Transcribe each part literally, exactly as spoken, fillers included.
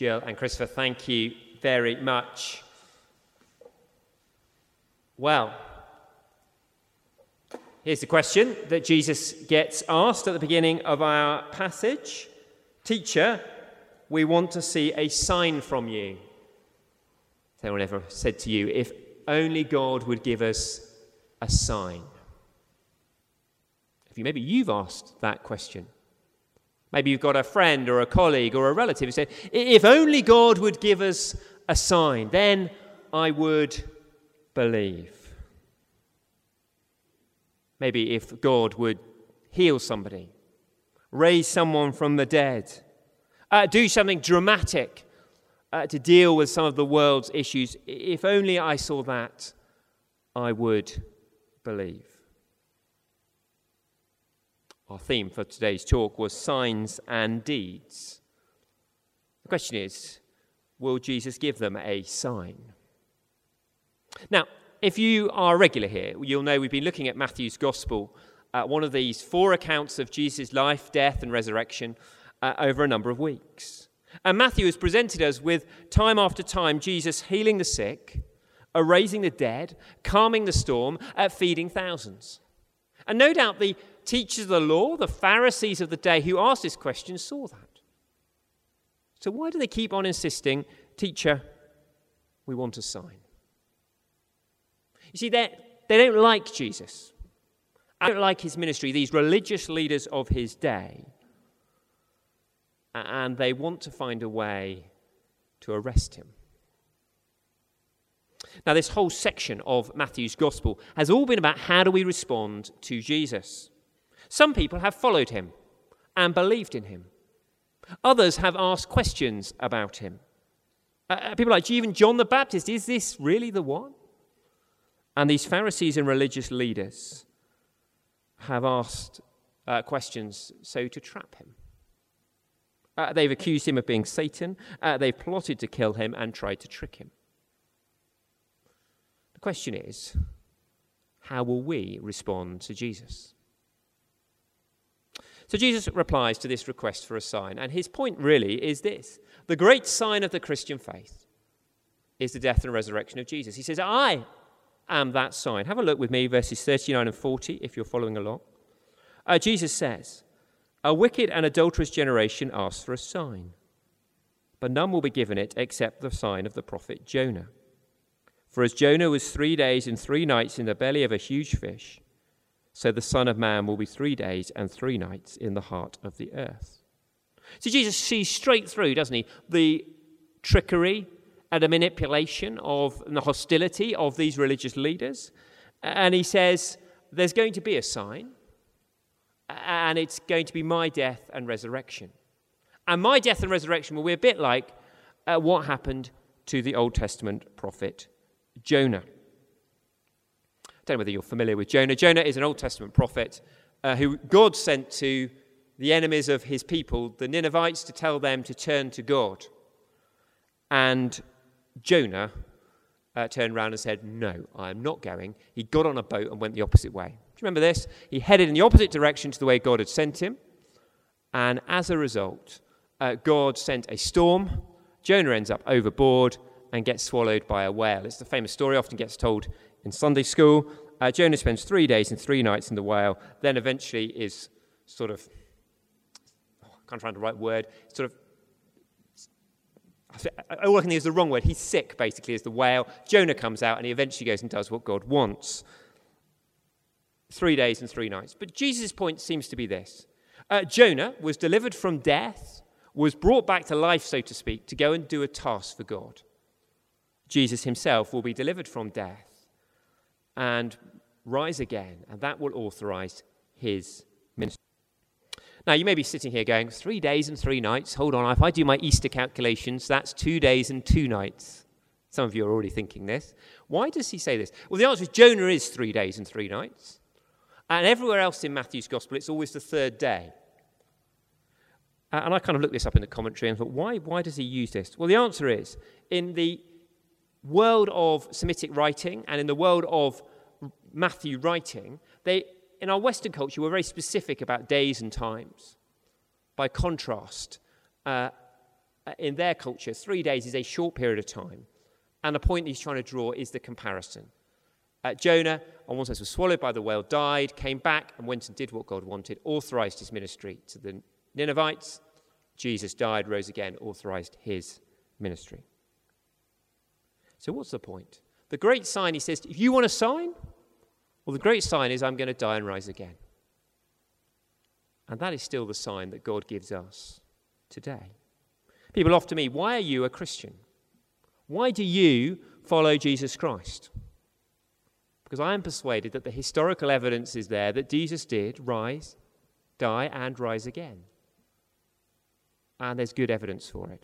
Jill and Christopher, thank you very much. Well, here's the question that Jesus gets asked at the beginning of our passage. Teacher, we want to see a sign from you. Has anyone ever said to you, if only God would give us a sign? If you, maybe you've asked that question. Maybe you've got a friend or a colleague or a relative who said, if only God would give us a sign, then I would believe. Maybe if God would heal somebody, raise someone from the dead, uh, do something dramatic uh, to deal with some of the world's issues. If only I saw that, I would believe. Our theme for today's talk was signs and deeds. The question is, will Jesus give them a sign? Now, if you are regular here, you'll know we've been looking at Matthew's Gospel, uh, one of these four accounts of Jesus' life, death, and resurrection uh, over a number of weeks. And Matthew has presented us with, time after time, Jesus healing the sick, uh, raising the dead, calming the storm, uh, feeding thousands. And no doubt the teachers of the law, the Pharisees of the day who asked this question, saw that. So why do they keep on insisting, teacher, we want a sign? You see, they they don't like Jesus. They don't like his ministry, these religious leaders of his day. And they want to find a way to arrest him. Now, this whole section of Matthew's Gospel has all been about how do we respond to Jesus. Some people have followed him and believed in him. Others have asked questions about him. Uh, people like even John the Baptist, is this really the one? And these Pharisees and religious leaders have asked uh, questions so to trap him. Uh, they've accused him of being Satan. Uh, they've plotted to kill him and tried to trick him. The question is, how will we respond to Jesus? So Jesus replies to this request for a sign, and his point really is this. The great sign of the Christian faith is the death and resurrection of Jesus. He says, I am that sign. Have a look with me, verses thirty-nine and forty, if you're following along. Uh, Jesus says, a wicked and adulterous generation asks for a sign, but none will be given it except the sign of the prophet Jonah. For as Jonah was three days and three nights in the belly of a huge fish, so the Son of Man will be three days and three nights in the heart of the earth. So Jesus sees straight through, doesn't he, the trickery and the manipulation of and the hostility of these religious leaders. And he says, there's going to be a sign, and it's going to be my death and resurrection. And my death and resurrection will be a bit like uh, what happened to the Old Testament prophet Jonah. I don't know whether you're familiar with Jonah. Jonah is an Old Testament prophet uh, who God sent to the enemies of his people, the Ninevites, to tell them to turn to God. And Jonah uh, turned around and said, no, I am not going. He got on a boat and went the opposite way. Do you remember this? He headed in the opposite direction to the way God had sent him. And as a result, uh, God sent a storm. Jonah ends up overboard and gets swallowed by a whale. It's the famous story, often gets told in Sunday school. Uh, Jonah spends three days and three nights in the whale, then eventually is sort of, oh, I can't find the right word, sort of, I think it's the wrong word. He's sick, basically, as the whale. Jonah comes out and he eventually goes and does what God wants. Three days and three nights. But Jesus' point seems to be this. Uh, Jonah was delivered from death, was brought back to life, so to speak, to go and do a task for God. Jesus himself will be delivered from death and rise again, and that will authorize his ministry. Now, you may be sitting here going, three days and three nights. Hold on, if I do my Easter calculations, that's two days and two nights. Some of you are already thinking this. Why does he say this? Well, the answer is Jonah is three days and three nights. And everywhere else in Matthew's Gospel, it's always the third day. And I kind of looked this up in the commentary and thought, why, why does he use this? Well, the answer is, in the world of Semitic writing and in the world of Matthew writing, they, in our Western culture, we're very specific about days and times. By contrast, uh, uh, in their culture, three days is a short period of time. And the point he's trying to draw is the comparison. Uh, Jonah, on one side, was swallowed by the whale, died, came back and went and did what God wanted, authorized his ministry to the Ninevites. Jesus died, rose again, authorized his ministry. So what's the point? The great sign, he says, if you want a sign, well, the great sign is I'm going to die and rise again. And that is still the sign that God gives us today. People often me, why are you a Christian? Why do you follow Jesus Christ? Because I am persuaded that the historical evidence is there that Jesus did rise, die, and rise again. And there's good evidence for it.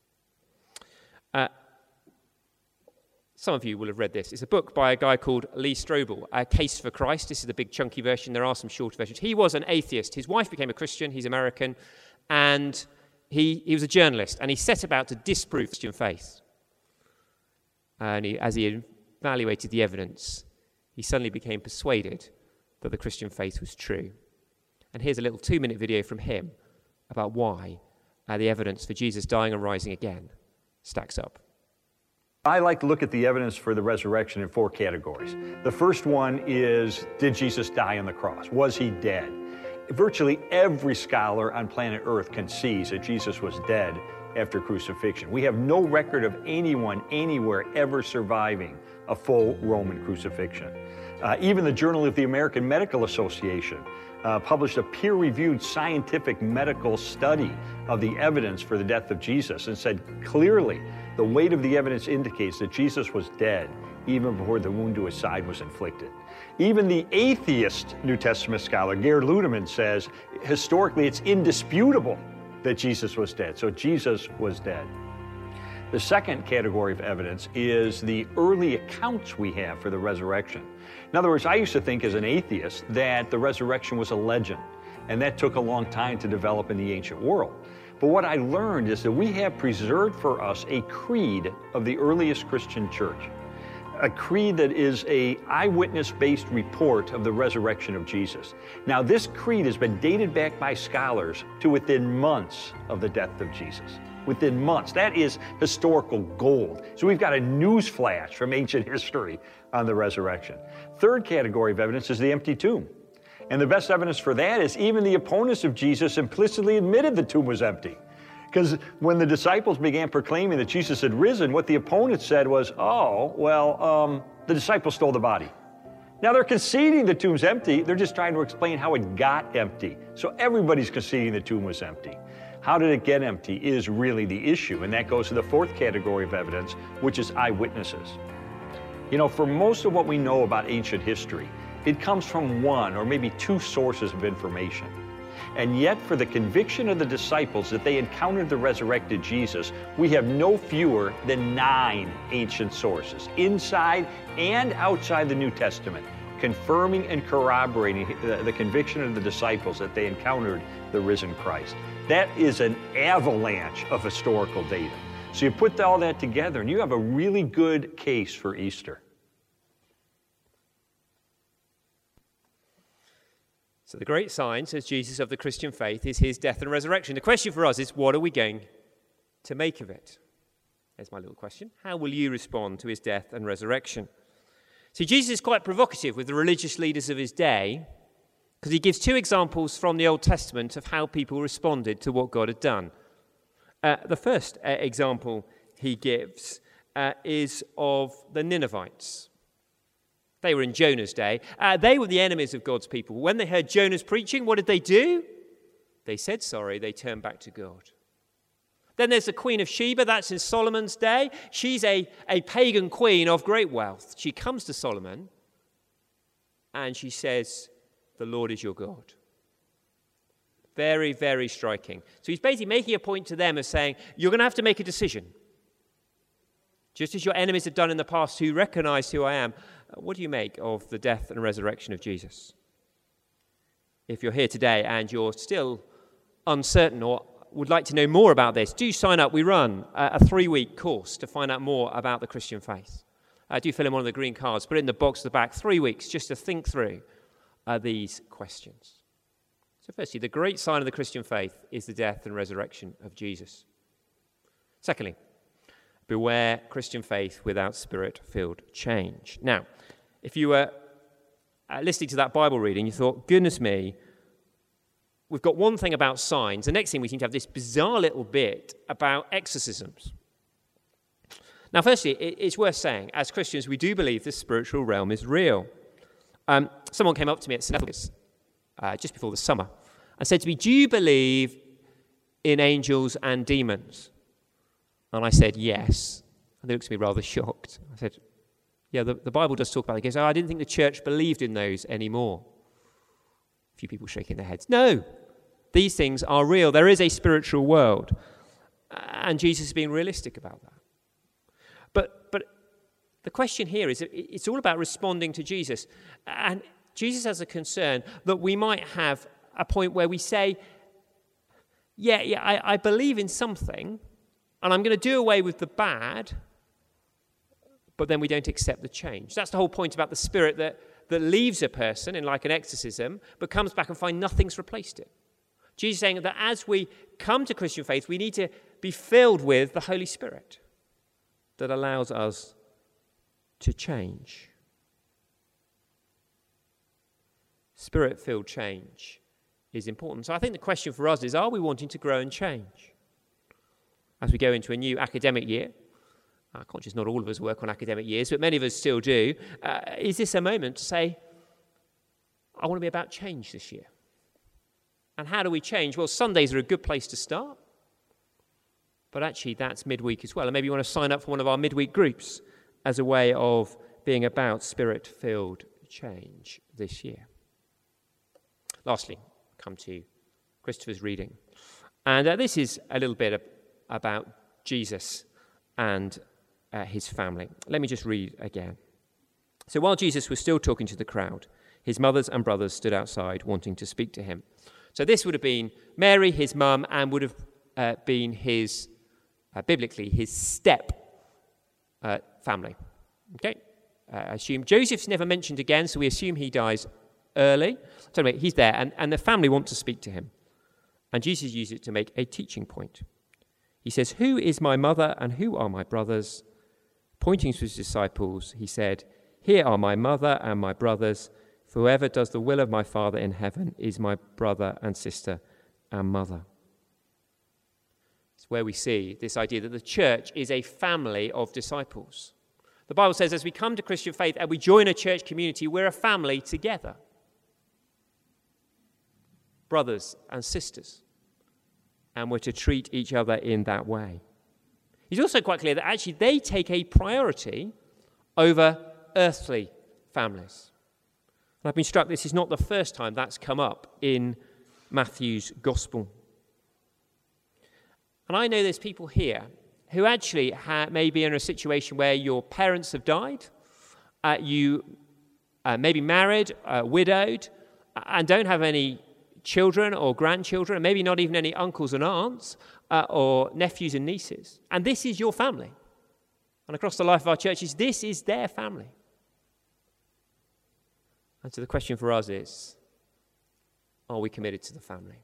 Uh, some of you will have read this. It's a book by a guy called Lee Strobel, A Case for Christ. This is the big chunky version. There are some shorter versions. He was an atheist. His wife became a Christian. He's American. And he, he was a journalist. And he set about to disprove Christian faith. And he, as he evaluated the evidence, he suddenly became persuaded that the Christian faith was true. And here's a little two-minute video from him about why uh, the evidence for Jesus dying and rising again stacks up. I like to look at the evidence for the resurrection in four categories. The first one is, did Jesus die on the cross? Was he dead? Virtually every scholar on planet Earth concedes that Jesus was dead after crucifixion. We have no record of anyone anywhere ever surviving a full Roman crucifixion. Uh, even the Journal of the American Medical Association uh, published a peer-reviewed scientific medical study of the evidence for the death of Jesus and said clearly the weight of the evidence indicates that Jesus was dead even before the wound to his side was inflicted. Even the atheist New Testament scholar Gerd Ludemann says historically it's indisputable that Jesus was dead. So Jesus was dead. The second category of evidence is the early accounts we have for the resurrection. In other words, I used to think as an atheist that the resurrection was a legend, and that took a long time to develop in the ancient world. But what I learned is that we have preserved for us a creed of the earliest Christian church, a creed that is a eyewitness-based report of the resurrection of Jesus. Now, this creed has been dated back by scholars to within months of the death of Jesus. Within months. That is historical gold. So we've got a news flash from ancient history on the resurrection. Third category of evidence is the empty tomb. And the best evidence for that is even the opponents of Jesus implicitly admitted the tomb was empty. Because when the disciples began proclaiming that Jesus had risen, what the opponents said was, oh, well, um, the disciples stole the body. Now they're conceding the tomb's empty. They're just trying to explain how it got empty. So everybody's conceding the tomb was empty. How did it get empty is really the issue, and that goes to the fourth category of evidence, which is eyewitnesses. You know, for most of what we know about ancient history, it comes from one or maybe two sources of information. And yet, for the conviction of the disciples that they encountered the resurrected Jesus, we have no fewer than nine ancient sources, inside and outside the New Testament, confirming and corroborating the conviction of the disciples that they encountered the risen Christ. That is an avalanche of historical data. So you put all that together and you have a really good case for Easter. So the great sign, says Jesus, of the Christian faith is his death and resurrection. The question for us is, what are we going to make of it? There's my little question. How will you respond to his death and resurrection? See, Jesus is quite provocative with the religious leaders of his day because he gives two examples from the Old Testament of how people responded to what God had done. Uh, the first uh, example he gives uh, is of the Ninevites. They were in Jonah's day. Uh, they were the enemies of God's people. When they heard Jonah's preaching, what did they do? They said sorry. They turned back to God. Then there's the Queen of Sheba. That's in Solomon's day. She's a, a pagan queen of great wealth. She comes to Solomon and she says, the Lord is your God. Very, very striking. So he's basically making a point to them of saying, you're going to have to make a decision. Just as your enemies have done in the past who recognize who I am, what do you make of the death and resurrection of Jesus? If you're here today and you're still uncertain or would like to know more about this, do sign up. We run a three-week course to find out more about the Christian faith. Uh, do fill in one of the green cards, put it in the box at the back, three weeks just to think through uh, these questions. So firstly, the great sign of the Christian faith is the death and resurrection of Jesus. Secondly, beware Christian faith without Spirit-filled change. Now, if you were uh, listening to that Bible reading, you thought, goodness me, we've got one thing about signs. The next thing we seem to have this bizarre little bit about exorcisms. Now, firstly, it, it's worth saying, as Christians, we do believe the spiritual realm is real. Um, someone came up to me at Saint Edward's uh, just before the summer and said to me, do you believe in angels and demons? And I said, yes. And they looked at me rather shocked. I said, yeah, the, the Bible does talk about it. He goes, oh, I didn't think the church believed in those anymore. A few people shaking their heads. No, these things are real. There is a spiritual world. And Jesus is being realistic about that. But but the question here is, it's all about responding to Jesus. And Jesus has a concern that we might have a point where we say, yeah, yeah, I, I believe in something, and I'm going to do away with the bad, but then we don't accept the change. That's the whole point about the Spirit that, that leaves a person in like an exorcism, but comes back and finds nothing's replaced it. Jesus is saying that as we come to Christian faith, we need to be filled with the Holy Spirit that allows us to change. Spirit-filled change is important. So I think the question for us is, are we wanting to grow and change? As we go into a new academic year, I'm conscious not all of us work on academic years, but many of us still do, uh, is this a moment to say, I want to be about change this year? And how do we change? Well, Sundays are a good place to start. But actually, that's midweek as well. And maybe you want to sign up for one of our midweek groups as a way of being about Spirit-filled change this year. Lastly, come to Christopher's reading. And uh, this is a little bit of, about Jesus and uh, his family. Let me just read again. So while Jesus was still talking to the crowd, his mothers and brothers stood outside wanting to speak to him. So this would have been Mary, his mum, and would have uh, been his Uh, biblically, his step uh, family. Okay? Uh, I assume Joseph's never mentioned again, so we assume he dies early. So anyway, he's there, and, and the family want to speak to him. And Jesus uses it to make a teaching point. He says, who is my mother and who are my brothers? Pointing to his disciples, he said, here are my mother and my brothers. For whoever does the will of my Father in heaven is my brother and sister and mother. It's where we see this idea that the church is a family of disciples. The Bible says as we come to Christian faith and we join a church community, we're a family together. Brothers and sisters. And we're to treat each other in that way. He's also quite clear that actually they take a priority over earthly families. And I've been struck this is not the first time that's come up in Matthew's gospel. And I know there's people here who actually ha- may be in a situation where your parents have died, uh, you uh, may be married, uh, widowed, and don't have any children or grandchildren, and maybe not even any uncles and aunts, uh, or nephews and nieces. And this is your family. And across the life of our churches, this is their family. And so the question for us is, are we committed to the family?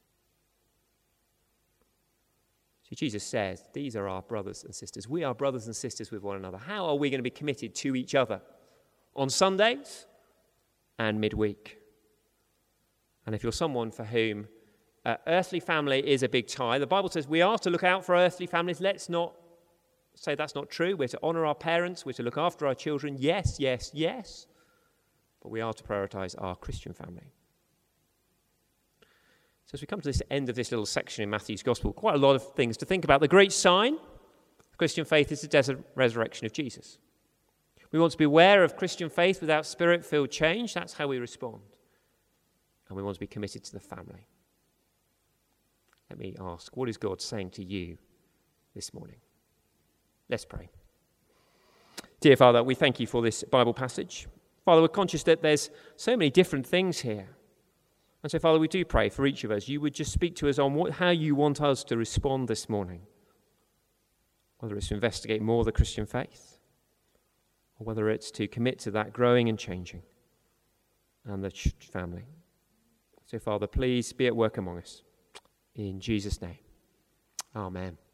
So Jesus says, these are our brothers and sisters. We are brothers and sisters with one another. How are we going to be committed to each other? On Sundays and midweek. And if you're someone for whom uh, earthly family is a big tie, the Bible says we are to look out for our earthly families. Let's not say that's not true. We're to honour our parents. We're to look after our children. Yes, yes, yes. But we are to prioritise our Christian family. So as we come to this end of this little section in Matthew's Gospel, quite a lot of things to think about. The great sign of Christian faith is the death and resurrection of Jesus. We want to be aware of Christian faith without Spirit-filled change. That's how we respond. And we want to be committed to the family. Let me ask, what is God saying to you this morning? Let's pray. Dear Father, we thank you for this Bible passage. Father, we're conscious that there's so many different things here. And so, Father, we do pray for each of us. You would just speak to us on what, how you want us to respond this morning. Whether it's to investigate more the Christian faith, or whether it's to commit to that growing and changing, and the ch- family. So, Father, please be at work among us. In Jesus' name, amen.